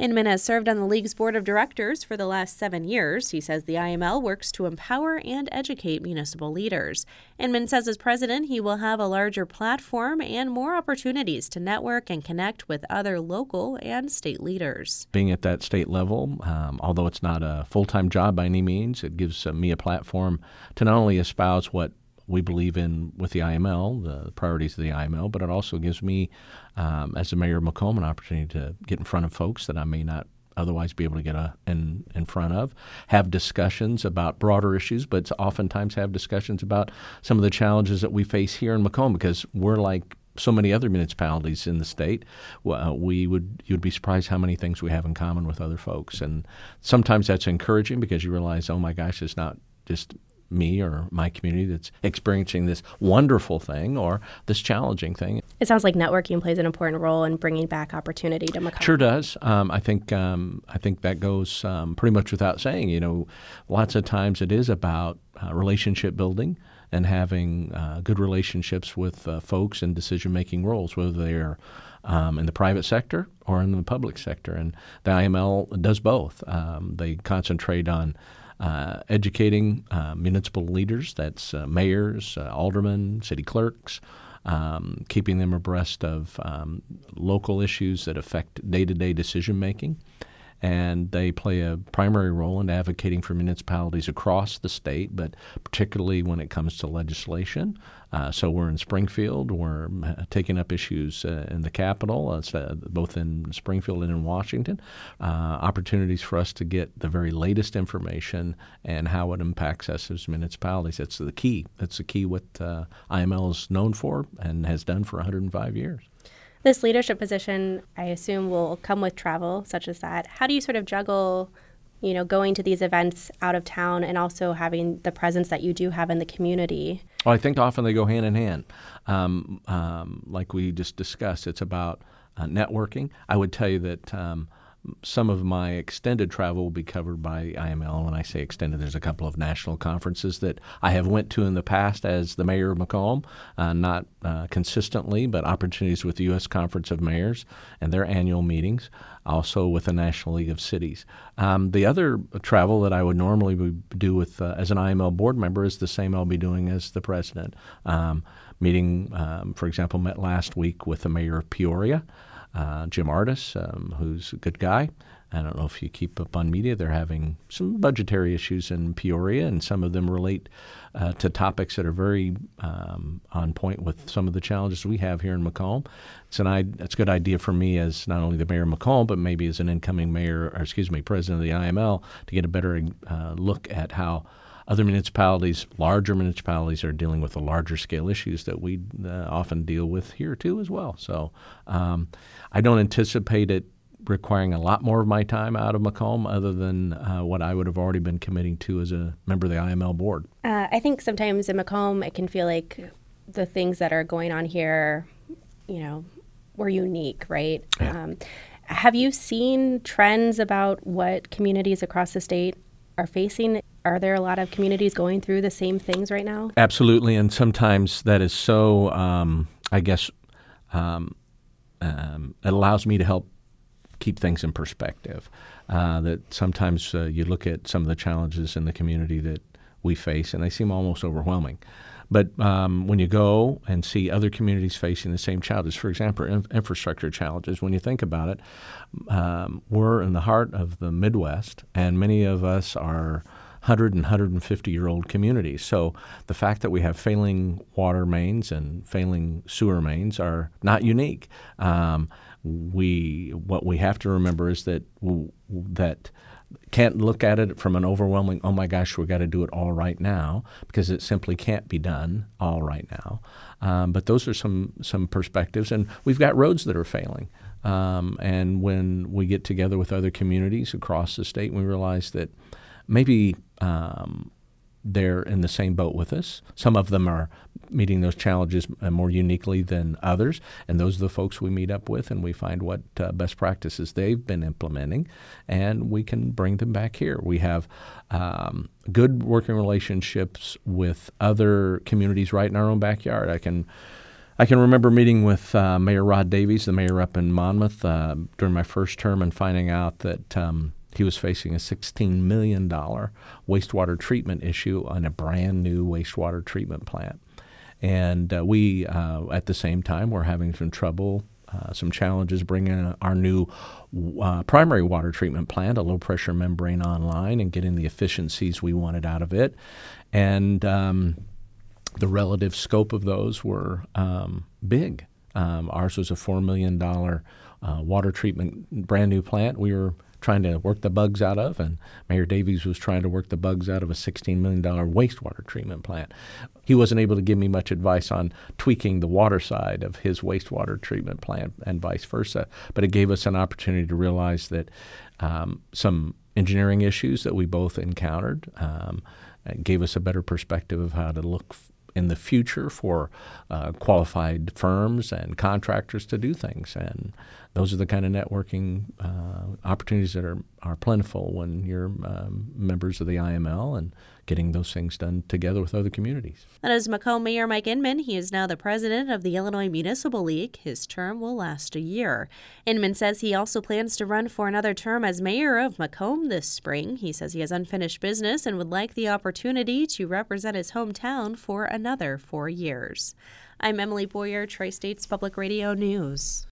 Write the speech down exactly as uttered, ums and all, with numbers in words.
Inman has served on the league's board of directors for the last seven years. He says the I M L works to empower and educate municipal leaders. Inman says as president, he will have a larger platform and more opportunities to network and connect with other local and state leaders. Being at that state level, um, although it's not a full-time job by any means, it gives uh, me a platform to not only espouse what we believe in with the I M L, the priorities of the I M L, but it also gives me, um, as the mayor of Macomb, an opportunity to get in front of folks that I may not otherwise be able to get a, in, in front of, have discussions about broader issues, but oftentimes have discussions about some of the challenges that we face here in Macomb, because we're like so many other municipalities in the state. Uh, we would you'd be surprised how many things we have in common with other folks, and sometimes that's encouraging because you realize, oh my gosh, it's not just me or my community that's experiencing this wonderful thing or this challenging thing. It sounds like networking plays an important role in bringing back opportunity to Macomb. Sure does. Um, I think um, I think that goes um, pretty much without saying. You know, lots of times it is about uh, relationship building and having uh, good relationships with uh, folks in decision-making roles, whether they're Um, in the private sector or in the public sector. And the I M L does both. Um, they concentrate on uh, educating uh, municipal leaders, that's uh, mayors, uh, aldermen, city clerks, um, keeping them abreast of um, local issues that affect day-to-day decision-making. And they play a primary role in advocating for municipalities across the state, but particularly when it comes to legislation. Uh, so we're in Springfield. We're uh, taking up issues uh, in the Capitol, uh, both in Springfield and in Washington, uh, opportunities for us to get the very latest information and how it impacts us as municipalities. That's the key. That's the key what uh, I M L is known for and has done for one hundred five years. This leadership position, I assume, will come with travel such as that. How do you sort of juggle, you know, going to these events out of town and also having the presence that you do have in the community? Well, I think often they go hand in hand. Um, um, like we just discussed, it's about uh, networking. I would tell you that um, some of my extended travel will be covered by I M L. When I say extended, there's a couple of national conferences that I have went to in the past as the mayor of Macomb, uh, not uh, consistently, but opportunities with the U S Conference of Mayors and their annual meetings, also with the National League of Cities. Um, the other travel that I would normally do with uh, as an I M L board member is the same I'll be doing as the president. Um, meeting, um, for example, met last week with the mayor of Peoria, Uh, Jim Artis, um, who's a good guy. I don't know if you keep up on media. They're having some budgetary issues in Peoria, and some of them relate uh, to topics that are very um, on point with some of the challenges we have here in Macomb. It's an I- it's a good idea for me as not only the mayor of Macomb, but maybe as an incoming mayor, or excuse me, president of the I M L, to get a better uh, look at how other municipalities, larger municipalities, are dealing with the larger scale issues that we uh, often deal with here too as well. So um, I don't anticipate it requiring a lot more of my time out of Macomb other than uh, what I would have already been committing to as a member of the I M L board. Uh, I think sometimes in Macomb it can feel like the things that are going on here, you know, were unique, right? Yeah. Um, have you seen trends about what communities across the state are facing? Are there a lot of communities going through the same things right now? Absolutely, and sometimes that is so, um, I guess, um, um, it allows me to help keep things in perspective. Uh, that sometimes uh, you look at some of the challenges in the community that we face, and they seem almost overwhelming. But um, when you go and see other communities facing the same challenges, for example, in- infrastructure challenges, when you think about it, um, we're in the heart of the Midwest, and many of us are one hundred and one hundred fifty-year-old communities. So the fact that we have failing water mains and failing sewer mains are not unique. Um, we what we have to remember is that w- that can't look at it from an overwhelming, oh my gosh, we've got to do it all right now, because it simply can't be done all right now. Um, but those are some some perspectives, and we've got roads that are failing. Um, and when we get together with other communities across the state, we realize that maybe um, they're in the same boat with us. Some of them are meeting those challenges more uniquely than others, and those are the folks we meet up with, and we find what uh, best practices they've been implementing, and we can bring them back here. We have um, good working relationships with other communities right in our own backyard. I can I can remember meeting with uh, Mayor Rod Davies, the mayor up in Monmouth, uh, during my first term, and finding out that um, he was facing a sixteen million dollars wastewater treatment issue on a brand new wastewater treatment plant. And uh, we, uh, at the same time, were having some trouble, uh, some challenges bringing our new uh, primary water treatment plant, a low-pressure membrane, online and getting the efficiencies we wanted out of it. And um, the relative scope of those were um, big. Um, ours was a four million dollars uh, water treatment brand new plant we were trying to work the bugs out of, and Mayor Davies was trying to work the bugs out of a sixteen million dollars wastewater treatment plant. He wasn't able to give me much advice on tweaking the water side of his wastewater treatment plant and vice versa, but it gave us an opportunity to realize that um, some engineering issues that we both encountered um, gave us a better perspective of how to look f- in the future for uh, qualified firms and contractors to do things. And those are the kind of networking uh, opportunities that are, are plentiful when you're um, members of the I M L and getting those things done together with other communities. That is Macomb Mayor Mike Inman. He is now the president of the Illinois Municipal League. His term will last a year. Inman says he also plans to run for another term as mayor of Macomb this spring. He says he has unfinished business and would like the opportunity to represent his hometown for another four years. I'm Emily Boyer, Tri-States Public Radio News.